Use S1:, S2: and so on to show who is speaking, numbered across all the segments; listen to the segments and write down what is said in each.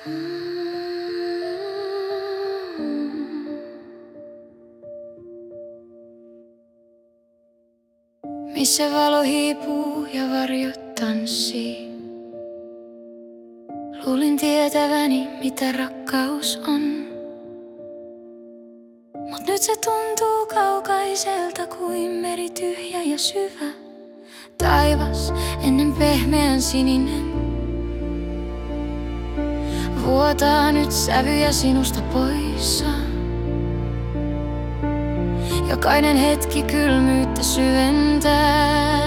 S1: Missä valo hiipuu ja varjot tanssii. Luulin tietäväni, mitä rakkaus on. Mut nyt se tuntuu kaukaiselta kuin meri tyhjä ja syvä. Taivas ennen pehmeän sininen. Vuotaa nyt sävyjä sinusta poissa. Jokainen hetki kylmyyttä syventää.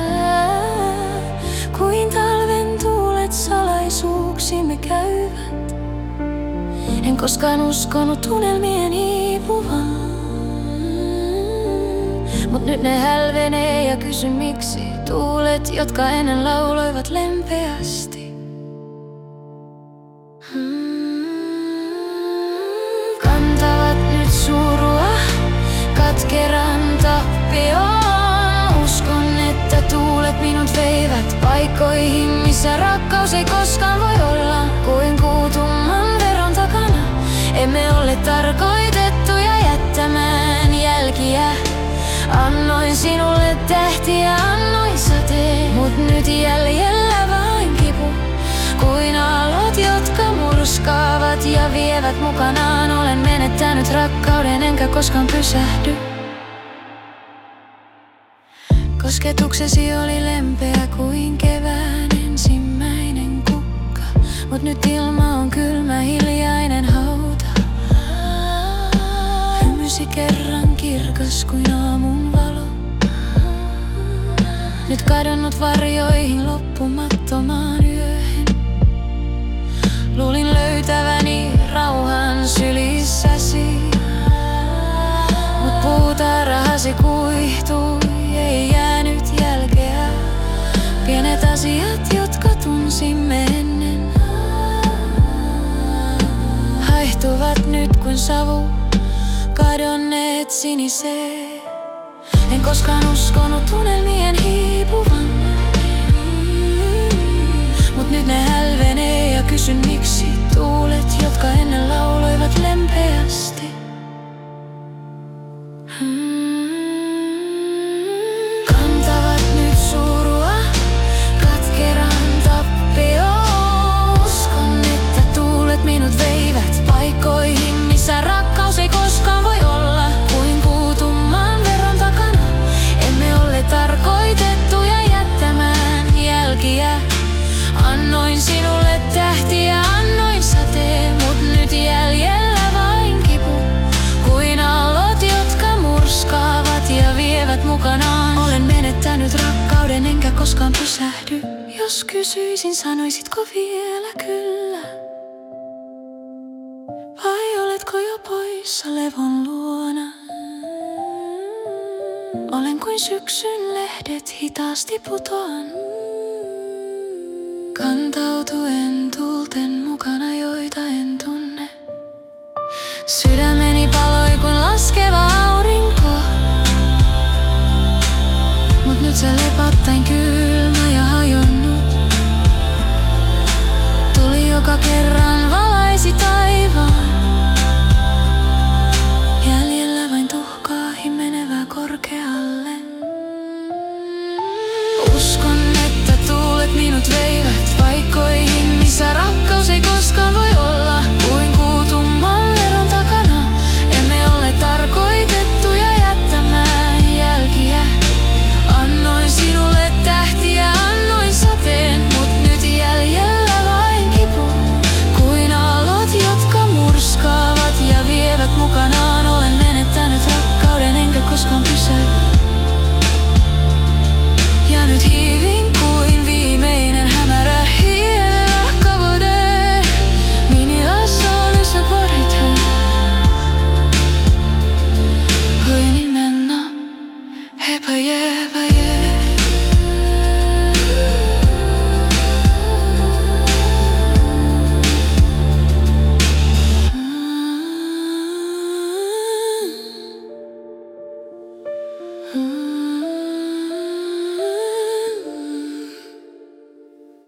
S1: Kuin talven tuulet salaisuuksimme käyvät. En koskaan uskonut unelmien hiipuvan. Mut nyt ne hälvenee ja kysyn miksi. Tuulet, jotka ennen lauloivat lempeästi. Kantavat nyt surua katkeran tappioon. Uskon, että tuulet minut veivät paikkoihin, missä rakkaus ei koskaan voi olla. Kuin kuutumman veron takana. Emme ole tarkoitettuja jättämään jälkiä. Annoin sinulle tähtiä, annoin sateen. Mut nyt jäljellä vain kipu. Kuin aallot, jotka murskaavat ja vievät mukanaan. Olen menettänyt rakkauden enkä koskaan pysähdy. Kosketuksesi oli lempeä kuin kevään ensimmäinen kukka. Mut nyt ilma on kylmä, hiljainen hauta. Hymysi kerran kirkas kuin aamun valo. Nyt kadonnut varjoihin loppumattomaan yöhön. Luulin löytäväni rauhan sylissäsi. Mut puutarhasi kuihtui, ei jäänyt jälkeä. Pienet asiat, jotka tunsimme ennen, haihtuvat nyt kuin savu, kadonneet sinisee. En koskaan uskonut unelmien hiipuvan. Mut nyt ne hälvenee ja kysyn miksi. Tuulet, jotka ennen lauloivat lempeästi. Kantavat nyt surua katkeran tappioon. Uskon, että tuulet minut veivät paikkoihin, missä rakkaus ei koskaan voi olla. Kuin kuutumman veron takana. Emme ole tarkoitettuja jättämään jälkiä. Annoin sinulle tähtiä, annoin sateen. Mut nyt jäljellä vain kipu. Kuin aallot, jotka murskaavat ja vievät mukanaan. Olen menettänyt rakkauden enkä koskaan pysähdy. Jos kysyisin, sanoisitko vielä kyllä? Vai oletko jo poissa levon luona? Olen kuin syksyn lehdet, hitaasti putoan. Kantautuen